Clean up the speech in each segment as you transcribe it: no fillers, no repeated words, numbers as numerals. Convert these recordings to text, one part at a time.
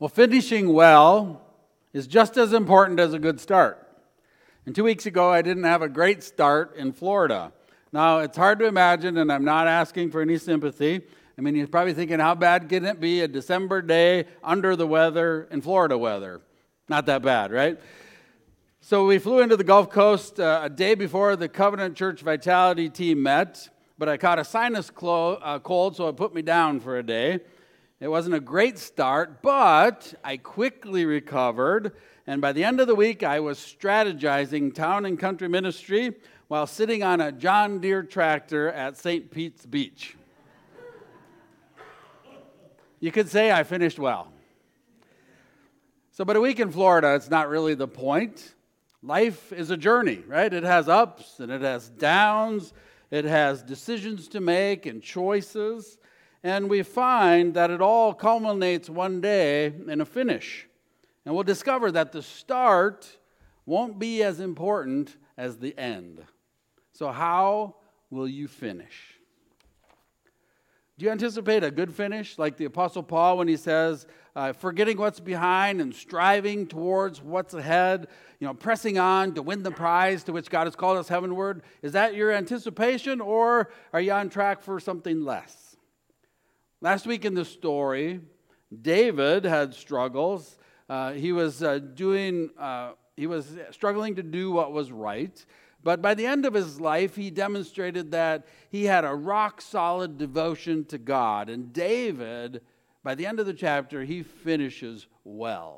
Well, finishing well is just as important as a good start. And 2 weeks ago, I didn't have a great start in Florida. Now, it's hard to imagine, and I'm not asking for any sympathy. I mean, you're probably thinking, how bad can it be a December day under the weather in Florida weather? Not that bad, right? So we flew into the Gulf Coast a day before the Covenant Church Vitality team met, but I caught a sinus cold, so it put me down for a day. It wasn't a great start, but I quickly recovered, and by the end of the week, I was strategizing town and country ministry while sitting on a John Deere tractor at St. Pete's Beach. You could say I finished well. So, but a week in Florida, it's not really the point. Life is a journey, right? It has ups and it has downs. It has decisions to make and choices. And we find that it all culminates one day in a finish. And we'll discover that the start won't be as important as the end. So how will you finish? Do you anticipate a good finish, like the Apostle Paul when he says, forgetting what's behind and striving towards what's ahead, pressing on to win the prize to which God has called us heavenward? Is that your anticipation, or are you on track for something less? Last week in the story, David had struggles. He was struggling to do what was right. But by the end of his life, he demonstrated that he had a rock-solid devotion to God. And David, by the end of the chapter, he finishes well.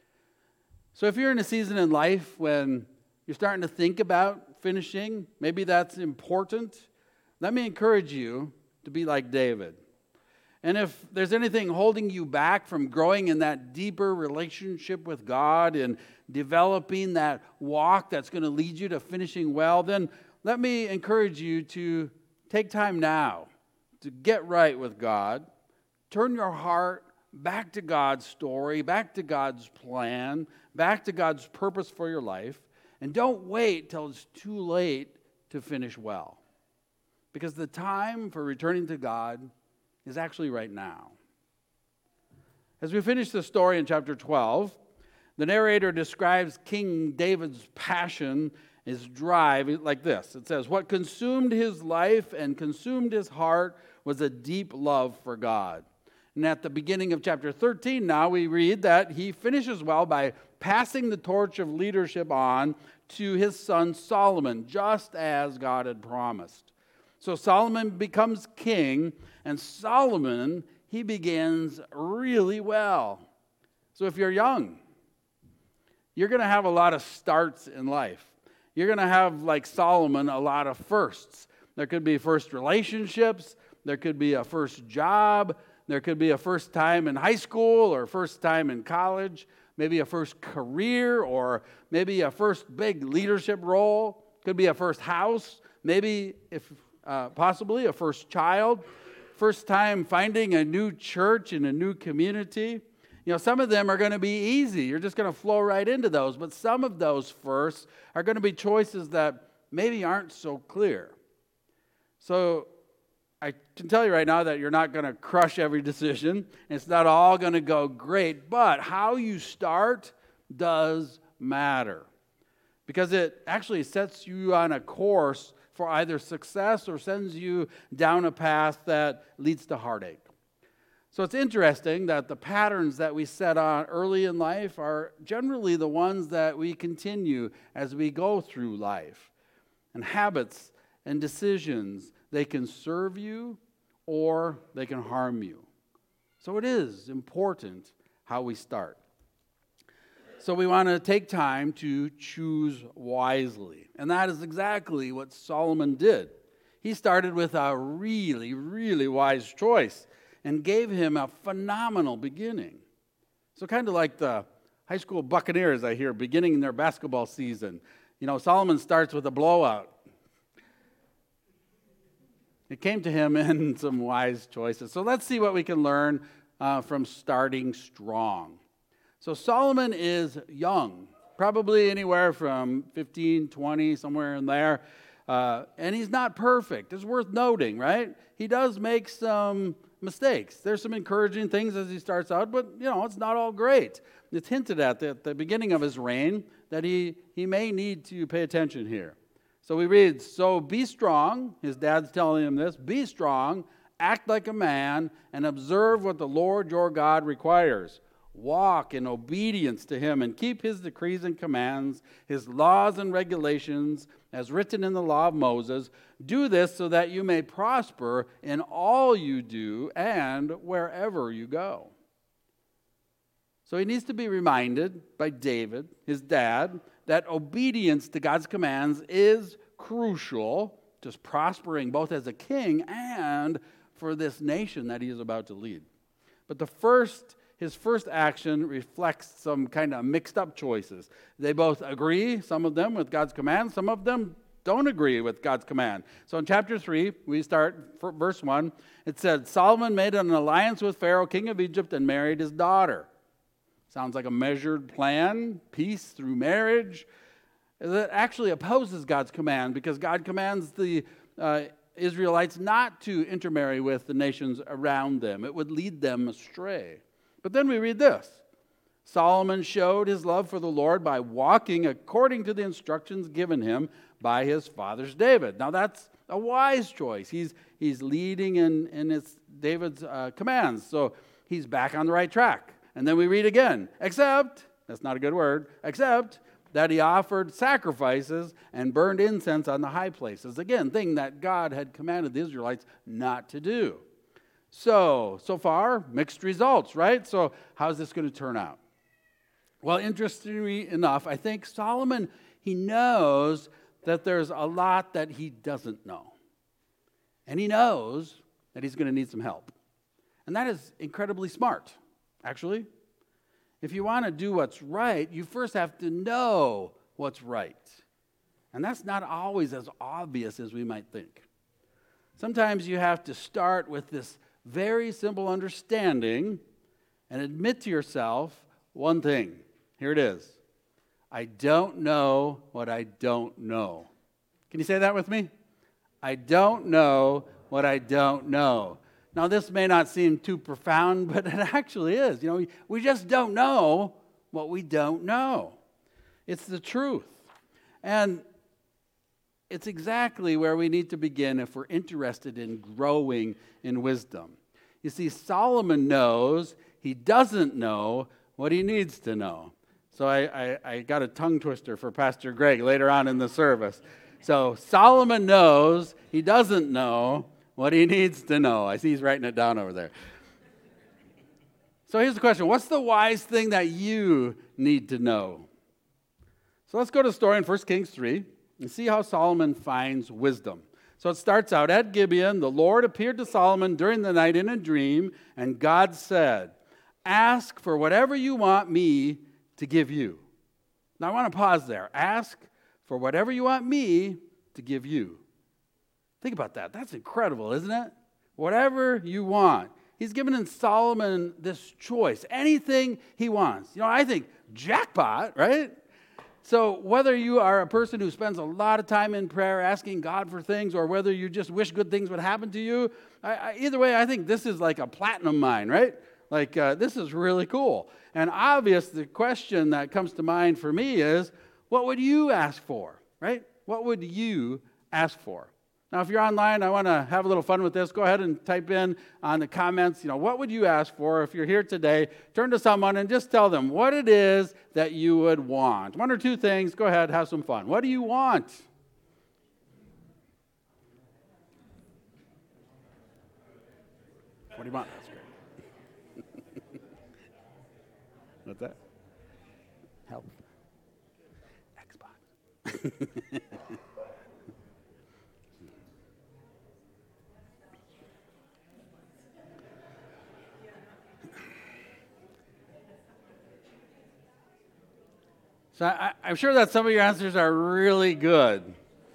So if you're in a season in life when you're starting to think about finishing, maybe that's important, let me encourage you to be like David. And if there's anything holding you back from growing in that deeper relationship with God and developing that walk that's going to lead you to finishing well, then let me encourage you to take time now to get right with God. Turn your heart back to God's story, back to God's plan, back to God's purpose for your life. And don't wait till it's too late to finish well. Because the time for returning to God is actually right now. As we finish the story in chapter 12, the narrator describes King David's passion, his drive, like this. It says, what consumed his life and consumed his heart was a deep love for God. And at the beginning of chapter 13 now, we read that he finishes well by passing the torch of leadership on to his son Solomon, just as God had promised. So Solomon becomes king, and Solomon, he begins really well. So if you're young, you're going to have a lot of starts in life. You're going to have, like Solomon, a lot of firsts. There could be first relationships. There could be a first job. There could be a first time in high school or first time in college. Maybe a first career, or maybe a first big leadership role. Could be a first house. Maybe, possibly, a first child. First time finding a new church in a new community. Some of them are going to be easy. You're just going to flow right into those. But some of those firsts are going to be choices that maybe aren't so clear. So I can tell you right now that you're not going to crush every decision. It's not all going to go great. But how you start does matter. Because it actually sets you on a course for either success or sends you down a path that leads to heartache. So it's interesting that the patterns that we set on early in life are generally the ones that we continue as we go through life. And habits and decisions, they can serve you or they can harm you. So it is important how we start. So we want to take time to choose wisely. And that is exactly what Solomon did. He started with a really, really wise choice and gave him a phenomenal beginning. So kind of like the high school Buccaneers, I hear, beginning their basketball season. Solomon starts with a blowout. It came to him in some wise choices. So let's see what we can learn from starting strong. So Solomon is young, probably anywhere from 15, 20, somewhere in there. And he's not perfect. It's worth noting, right? He does make some mistakes. There's some encouraging things as he starts out, but, it's not all great. It's hinted at the beginning of his reign that he may need to pay attention here. So we read, so be strong. His dad's telling him this. Be strong, act like a man, and observe what the Lord your God requires. Walk in obedience to him and keep his decrees and commands, his laws and regulations, as written in the law of Moses. Do this so that you may prosper in all you do and wherever you go. So he needs to be reminded by David, his dad, that obedience to God's commands is crucial to prospering both as a king and for this nation that he is about to lead. But his first action reflects some kind of mixed up choices. They both agree, some of them, with God's command. Some of them don't agree with God's command. So in chapter 3, we start verse 1. It said, Solomon made an alliance with Pharaoh, king of Egypt, and married his daughter. Sounds like a measured plan, peace through marriage. That actually opposes God's command because God commands the Israelites not to intermarry with the nations around them. It would lead them astray. But then we read this. Solomon showed his love for the Lord by walking according to the instructions given him by his father's David. Now that's a wise choice. He's leading in David's commands. So he's back on the right track. And then we read again, except, that's not a good word, except that he offered sacrifices and burned incense on the high places. Again, thing that God had commanded the Israelites not to do. So far, mixed results, right? So how's this going to turn out? Well, interestingly enough, I think Solomon, he knows that there's a lot that he doesn't know. And he knows that he's going to need some help. And that is incredibly smart, actually. If you want to do what's right, you first have to know what's right. And that's not always as obvious as we might think. Sometimes you have to start with this very simple understanding and admit to yourself one thing. Here it is. I don't know what I don't know. Can you say that with me? I don't know what I don't know. Now, this may not seem too profound, but it actually is. We just don't know what we don't know. It's the truth. And it's exactly where we need to begin if we're interested in growing in wisdom. You see, Solomon knows he doesn't know what he needs to know. So I got a tongue twister for Pastor Greg later on in the service. So Solomon knows he doesn't know what he needs to know. I see he's writing it down over there. So here's the question. What's the wise thing that you need to know? So let's go to the story in 1 Kings 3 and see how Solomon finds wisdom. So it starts out, at Gibeon, the Lord appeared to Solomon during the night in a dream, and God said, ask for whatever you want me to give you. Now I want to pause there. Ask for whatever you want me to give you. Think about that. That's incredible, isn't it? Whatever you want. He's given Solomon this choice. Anything he wants. I think jackpot, right? So whether you are a person who spends a lot of time in prayer asking God for things, or whether you just wish good things would happen to you, either way, I think this is like a platinum mine, right? This is really cool. And obvious, the question that comes to mind for me is, what would you ask for, right? What would you ask for? Now, if you're online, I want to have a little fun with this. Go ahead and type in on the comments, what would you ask for? If you're here today, turn to someone and just tell them what it is that you would want. One or two things. Go ahead, have some fun. What do you want? What do you want? That's great. What's that? Help. Xbox. So I'm sure that some of your answers are really good.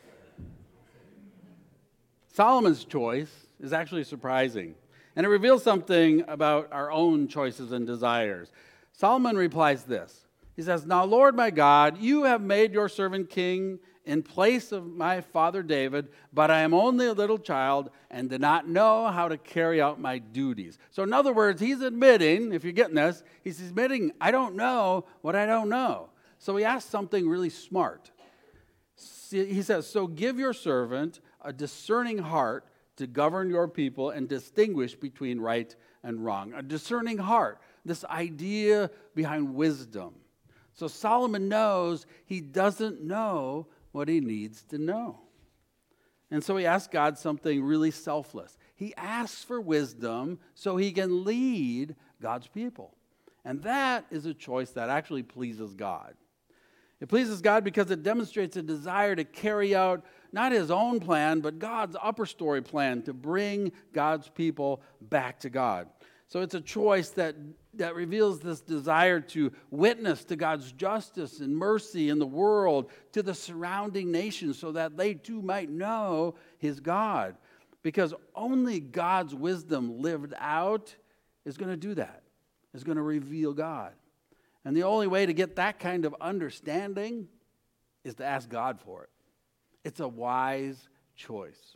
Solomon's choice is actually surprising, and it reveals something about our own choices and desires. Solomon replies this. He says, now, Lord my God, you have made your servant king in place of my father David, but I am only a little child and do not know how to carry out my duties. So in other words, he's admitting, if you're getting this, he's admitting, I don't know what I don't know. So he asks something really smart. He says, so give your servant a discerning heart to govern your people and distinguish between right and wrong. A discerning heart, this idea behind wisdom. So Solomon knows he doesn't know what he needs to know. And so he asks God something really selfless. He asks for wisdom so he can lead God's people. And that is a choice that actually pleases God. It pleases God because it demonstrates a desire to carry out not his own plan, but God's upper story plan to bring God's people back to God. So it's a choice that reveals this desire to witness to God's justice and mercy in the world, to the surrounding nations, so that they too might know his God. Because only God's wisdom lived out is going to do that, is going to reveal God. And the only way to get that kind of understanding is to ask God for it. It's a wise choice.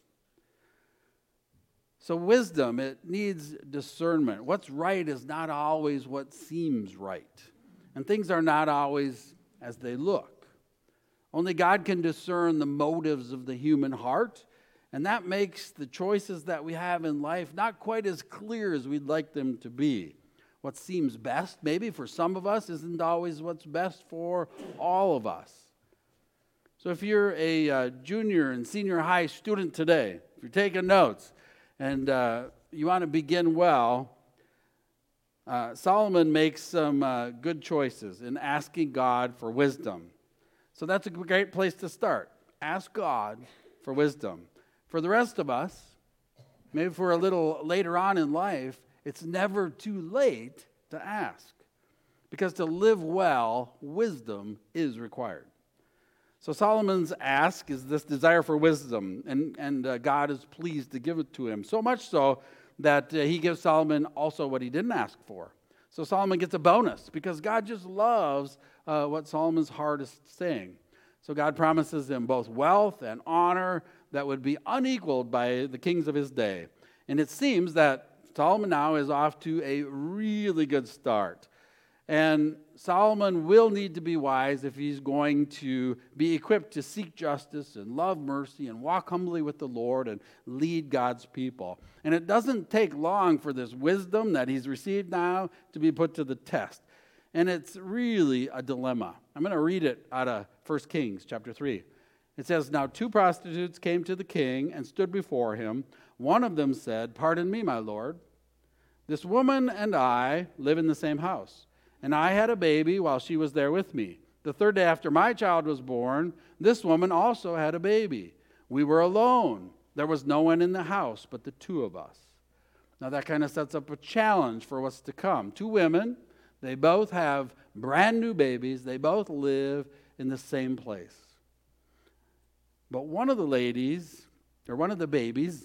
So wisdom, it needs discernment. What's right is not always what seems right. And things are not always as they look. Only God can discern the motives of the human heart. And that makes the choices that we have in life not quite as clear as we'd like them to be. What seems best, maybe for some of us, isn't always what's best for all of us. So if you're a junior and senior high student today, if you're taking notes, and you want to begin well, Solomon makes some good choices in asking God for wisdom. So that's a great place to start. Ask God for wisdom. For the rest of us, maybe for a little later on in life, it's never too late to ask. Because to live well, wisdom is required. So Solomon's ask is this desire for wisdom, and God is pleased to give it to him. So much so that he gives Solomon also what he didn't ask for. So Solomon gets a bonus because God just loves what Solomon's heart is saying. So God promises him both wealth and honor that would be unequaled by the kings of his day. And it seems that Solomon now is off to a really good start. And Solomon will need to be wise if he's going to be equipped to seek justice and love mercy and walk humbly with the Lord and lead God's people. And it doesn't take long for this wisdom that he's received now to be put to the test. And it's really a dilemma. I'm going to read it out of 1 Kings chapter 3. It says, Now 2 prostitutes came to the king and stood before him. One of them said, Pardon me, my lord. This woman and I live in the same house. And I had a baby while she was there with me. The third day after my child was born, this woman also had a baby. We were alone. There was no one in the house but the two of us. Now that kind of sets up a challenge for what's to come. 2 women, they both have brand new babies. They both live in the same place. But one of the babies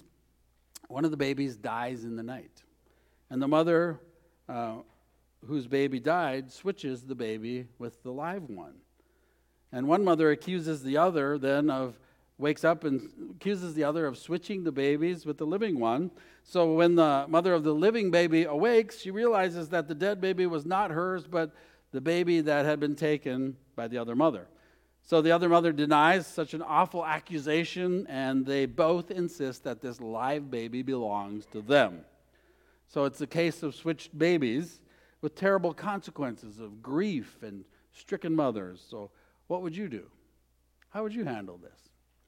dies in the night. And the mother whose baby died switches the baby with the live one. And one mother accuses the other wakes up and accuses the other of switching the babies with the living one. So when the mother of the living baby awakes, she realizes that the dead baby was not hers, but the baby that had been taken by the other mother. So the other mother denies such an awful accusation, and they both insist that this live baby belongs to them. So it's a case of switched babies with terrible consequences of grief and stricken mothers. So what would you do? How would you handle this?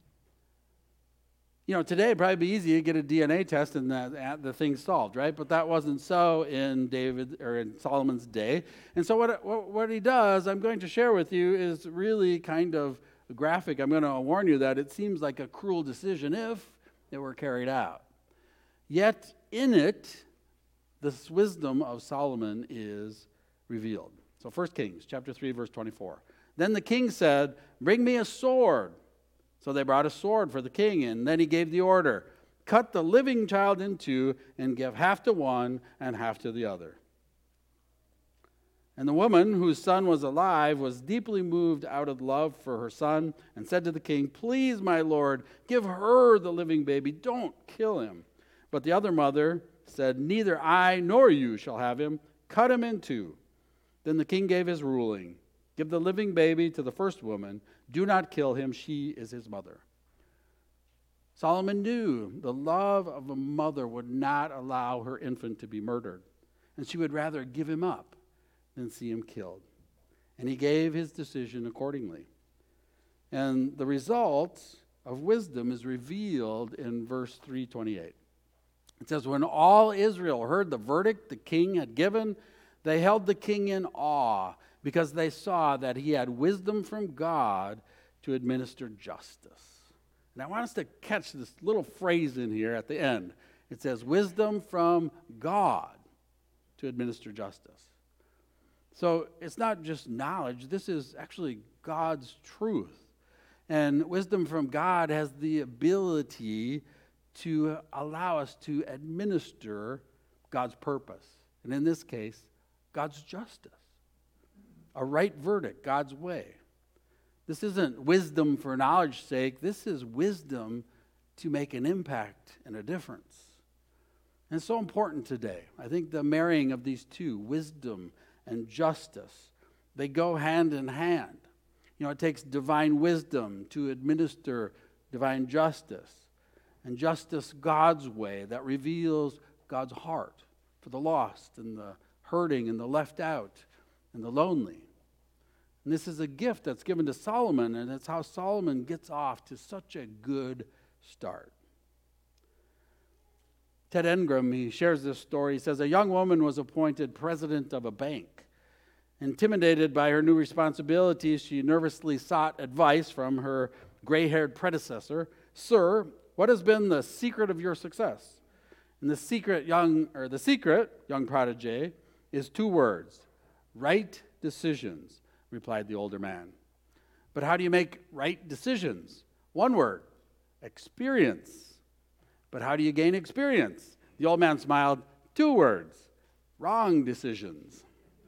Today it'd probably be easy to get a DNA test and the thing's solved, right? But that wasn't so in Solomon's day. And so what he does, I'm going to share with you, is really kind of graphic. I'm going to warn you that it seems like a cruel decision if it were carried out. Yet in it, this wisdom of Solomon is revealed. So 1 Kings chapter 3, verse 24. Then the king said, Bring me a sword. So they brought a sword for the king, and then he gave the order, Cut the living child in two and give half to one and half to the other. And the woman whose son was alive was deeply moved out of love for her son and said to the king, "Please, my lord, give her the living baby. Don't kill him." But the other mother said, "Neither I nor you shall have him. Cut him in two." Then the king gave his ruling, "Give the living baby to the first woman. Do not kill him. She is his mother." Solomon knew the love of a mother would not allow her infant to be murdered, and she would rather give him up than see him killed. And he gave his decision accordingly. And the result of wisdom is revealed in verse 328. It says, "When all Israel heard the verdict the king had given, they held the king in awe because they saw that he had wisdom from God to administer justice." And I want us to catch this little phrase in here at the end. It says, "Wisdom from God to administer justice." So it's not just knowledge, this is actually God's truth. And wisdom from God has the ability to allow us to administer God's purpose. And in this case, God's justice. A right verdict, God's way. This isn't wisdom for knowledge's sake. This is wisdom to make an impact and a difference. And it's so important today. I think the marrying of these two, wisdom and justice, they go hand in hand. You know, it takes divine wisdom to administer divine justice. And justice God's way that reveals God's heart for the lost and the hurting and the left out and the lonely. And this is a gift that's given to Solomon, and it's how Solomon gets off to such a good start. Ted Engram, he shares this story. He says, "A young woman was appointed president of a bank. Intimidated by her new responsibilities, she nervously sought advice from her gray-haired predecessor. 'Sir, what has been the secret of your success?' And the secret, young protege, is two words: right decisions," replied the older man. "But how do you make right decisions?" "One word: experience." "But how do you gain experience?" The old man smiled. "Two words: wrong decisions."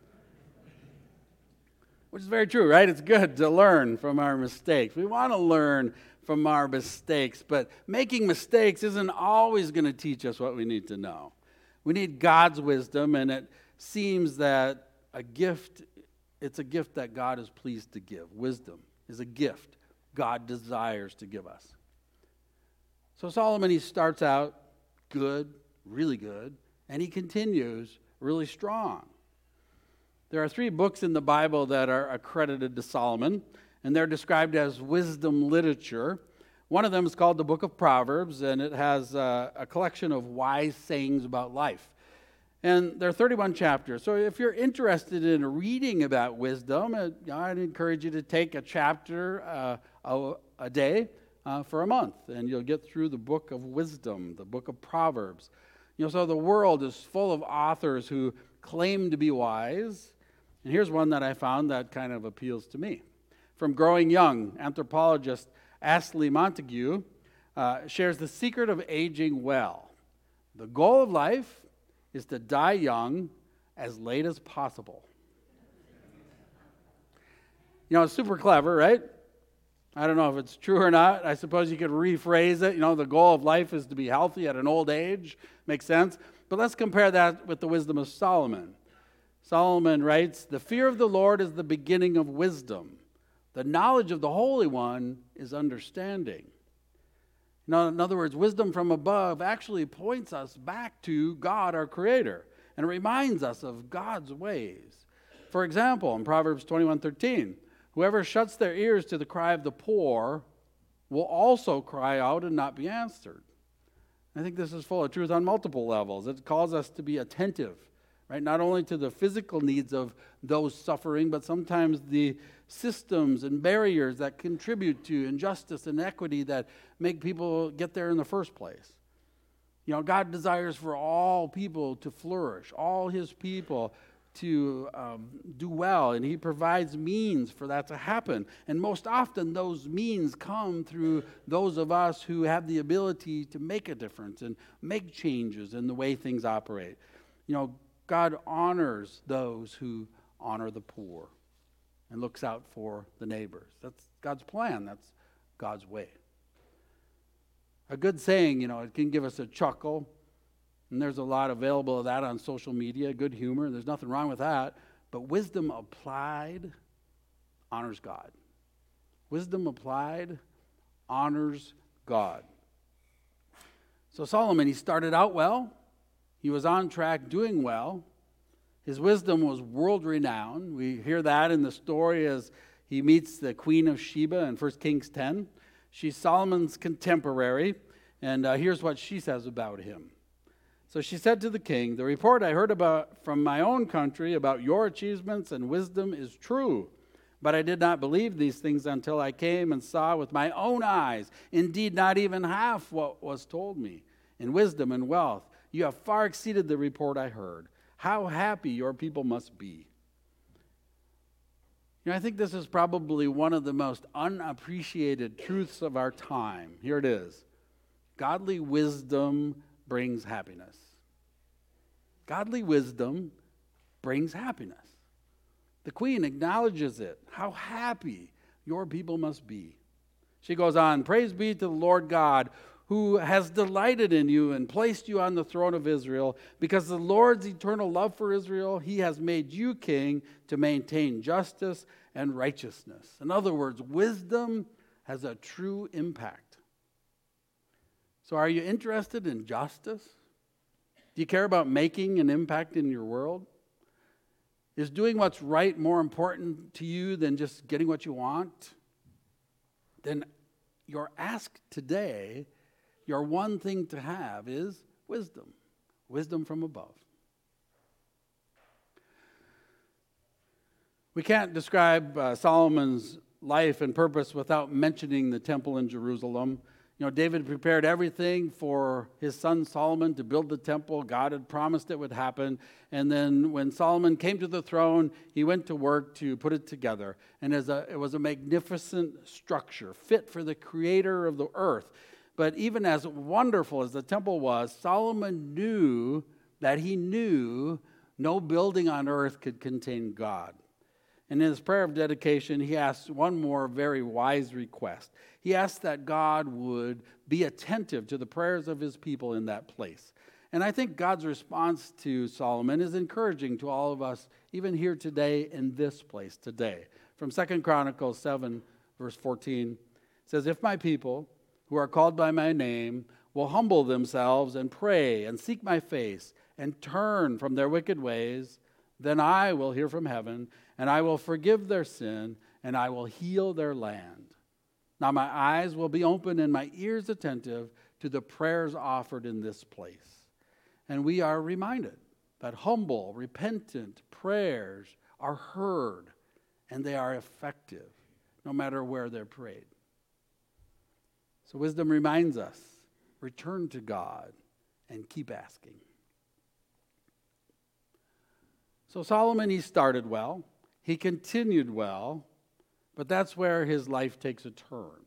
Which is very true, right? It's good to learn from our mistakes. We want to learn from our mistakes, but making mistakes isn't always going to teach us what we need to know. We need God's wisdom, and it seems that it's a gift that God is pleased to give. Wisdom is a gift God desires to give us. So Solomon, he starts out good, really good, and he continues really strong. There are 3 books in the Bible that are accredited to Solomon, and they're described as wisdom literature. One of them is called the Book of Proverbs, and it has a collection of wise sayings about life. And there are 31 chapters. So if you're interested in reading about wisdom, I'd encourage you to take a chapter a day for a month, and you'll get through the book of wisdom, the book of Proverbs. You know, so the world is full of authors who claim to be wise. And here's one that I found that kind of appeals to me. From Growing Young, anthropologist Ashley Montague shares the secret of aging well. The goal of life is to die young as late as possible. You know, it's super clever, right? I don't know if it's true or not. I suppose you could rephrase it. You know, the goal of life is to be healthy at an old age. Makes sense. But let's compare that with the wisdom of Solomon. Solomon writes, "The fear of the Lord is the beginning of wisdom. The knowledge of the Holy One is understanding." You know, in other words, wisdom from above actually points us back to God, our Creator, and it reminds us of God's ways. For example, in Proverbs 21:13, "Whoever shuts their ears to the cry of the poor will also cry out and not be answered." I think this is full of truth on multiple levels. It calls us to be attentive, right? Not only to the physical needs of those suffering, but sometimes the systems and barriers that contribute to injustice and inequity that make people get there in the first place. You know, God desires for all people to flourish, all His people to do well, and He provides means for that to happen. And most often those means come through those of us who have the ability to make a difference and make changes in the way things operate. You know, God honors those who honor the poor and looks out for the neighbors. That's God's plan. That's God's way. A good saying, it can give us a chuckle, and there's a lot available of that on social media, good humor. There's nothing wrong with that. But wisdom applied honors God. Wisdom applied honors God. So Solomon, he started out well. He was on track doing well. His wisdom was world-renowned. We hear that in the story as he meets the Queen of Sheba in 1 Kings 10. She's Solomon's contemporary, and here's what she says about him. So she said to the king, "The report I heard about from my own country about your achievements and wisdom is true. But I did not believe these things until I came and saw with my own eyes. Indeed, not even half what was told me. In wisdom and wealth, you have far exceeded the report I heard. How happy your people must be." I think this is probably one of the most unappreciated truths of our time. Here it is. Godly wisdom brings happiness. Godly wisdom brings happiness. The queen acknowledges it. How happy your people must be. She goes on, "Praise be to the Lord God, who has delighted in you and placed you on the throne of Israel. Because of the Lord's eternal love for Israel, he has made you king to maintain justice and righteousness." In other words, wisdom has a true impact. So are you interested in justice? Do you care about making an impact in your world? Is doing what's right more important to you than just getting what you want? Then your ask today, your one thing to have is wisdom. Wisdom from above. We can't describe Solomon's life and purpose without mentioning the temple in Jerusalem. David prepared everything for his son Solomon to build the temple. God had promised it would happen. And then when Solomon came to the throne, he went to work to put it together. And it was a magnificent structure, fit for the creator of the earth. But even as wonderful as the temple was, Solomon knew that he knew no building on earth could contain God. And in his prayer of dedication, he asked one more very wise request. He asked that God would be attentive to the prayers of his people in that place. And I think God's response to Solomon is encouraging to all of us, even here today in this place today. From 2 Chronicles 7, verse 14, it says, "If my people, who are called by my name, will humble themselves and pray and seek my face and turn from their wicked ways, then I will hear from heaven, and I will forgive their sin, and I will heal their land. Now my eyes will be open and my ears attentive to the prayers offered in this place." And we are reminded that humble, repentant prayers are heard, and they are effective, no matter where they're prayed. So wisdom reminds us, return to God and keep asking. So Solomon, he started well. He continued well, but that's where his life takes a turn.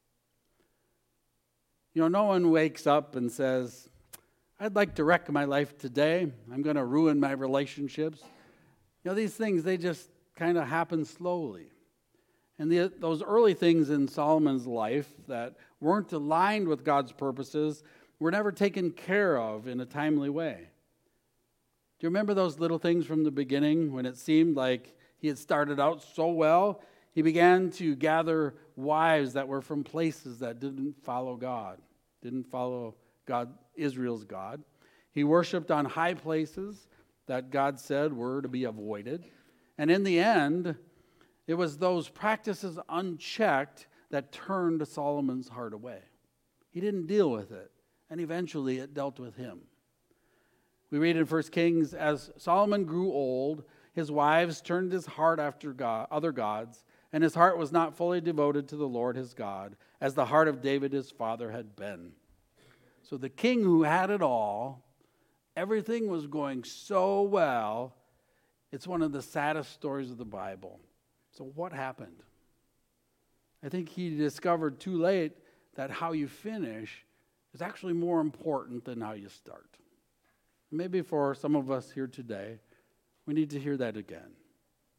No one wakes up and says, "I'd like to wreck my life today. I'm going to ruin my relationships." These things, they just kind of happen slowly. And those early things in Solomon's life that weren't aligned with God's purposes were never taken care of in a timely way. Do you remember those little things from the beginning when it seemed like he had started out so well? He began to gather wives that were from places that didn't follow God, Israel's God. He worshiped on high places that God said were to be avoided. And in the end, it was those practices unchecked that turned Solomon's heart away. He didn't deal with it, and eventually it dealt with him. We read in 1 Kings, "As Solomon grew old, his wives turned his heart after other gods, and his heart was not fully devoted to the Lord his God, as the heart of David his father had been." So the king who had it all, everything was going so well, it's one of the saddest stories of the Bible. So what happened? I think he discovered too late that how you finish is actually more important than how you start. Maybe for some of us here today, we need to hear that again.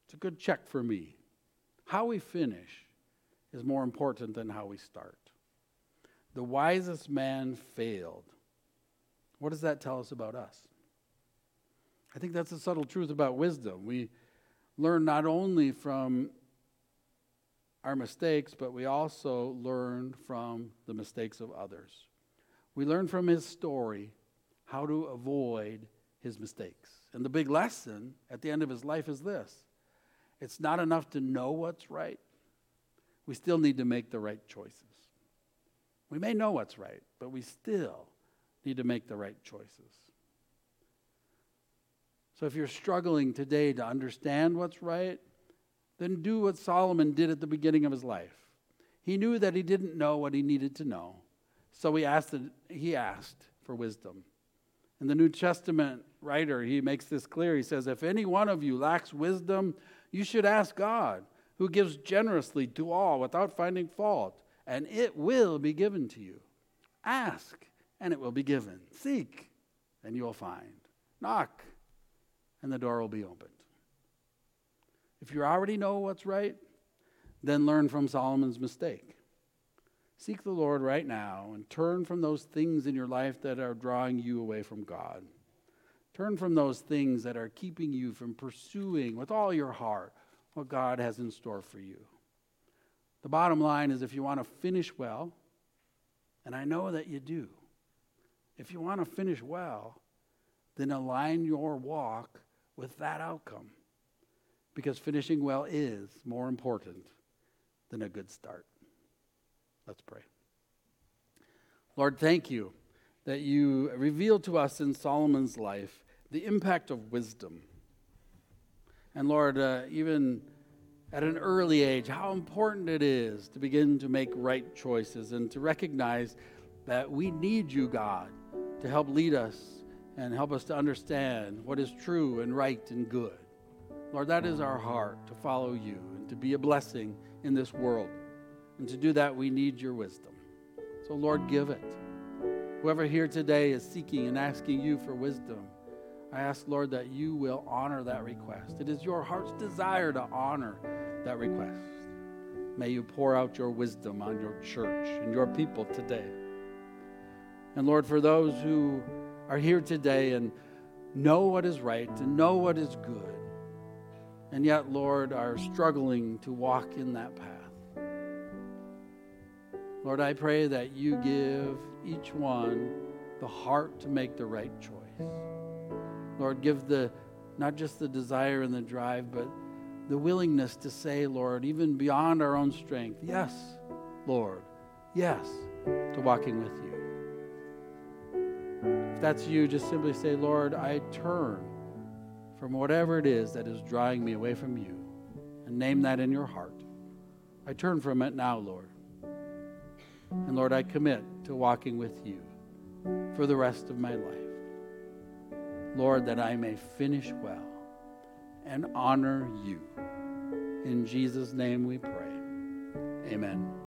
It's a good check for me. How we finish is more important than how we start. The wisest man failed. What does that tell us about us? I think that's a subtle truth about wisdom. We learn not only from our mistakes, but we also learn from the mistakes of others. We learn from his story how to avoid his mistakes. And the big lesson at the end of his life is this: it's not enough to know what's right. We still need to make the right choices. We may know what's right, but we still need to make the right choices. So if you're struggling today to understand what's right, then do what Solomon did at the beginning of his life. He knew that he didn't know what he needed to know, so he asked for wisdom. And the New Testament writer, he makes this clear. He says, if any one of you lacks wisdom, you should ask God, who gives generously to all without finding fault, and it will be given to you. Ask, and it will be given. Seek, and you will find. Knock, and the door will be opened. If you already know what's right, then learn from Solomon's mistake. Seek the Lord right now and turn from those things in your life that are drawing you away from God. Turn from those things that are keeping you from pursuing with all your heart what God has in store for you. The bottom line is, if you want to finish well, and I know that you do, if you want to finish well, then align your walk with that outcome. Because finishing well is more important than a good start. Let's pray. Lord, thank you that you revealed to us in Solomon's life the impact of wisdom. And Lord, even at an early age, how important it is to begin to make right choices and to recognize that we need you, God, to help lead us and help us to understand what is true and right and good. Lord, that is our heart, to follow you and to be a blessing in this world. And to do that, we need your wisdom. So, Lord, give it. Whoever here today is seeking and asking you for wisdom, I ask, Lord, that you will honor that request. It is your heart's desire to honor that request. May you pour out your wisdom on your church and your people today. And Lord, for those who are here today and know what is right and know what is good, and yet, Lord, are struggling to walk in that path, Lord, I pray that you give each one the heart to make the right choice. Lord, give not just the desire and the drive, but the willingness to say, Lord, even beyond our own strength, yes, Lord, yes, to walking with you. If that's you, just simply say, Lord, I turn from whatever it is that is drawing me away from you, and name that in your heart. I turn from it now, Lord. And Lord, I commit to walking with you for the rest of my life. Lord, that I may finish well and honor you. In Jesus' name we pray. Amen.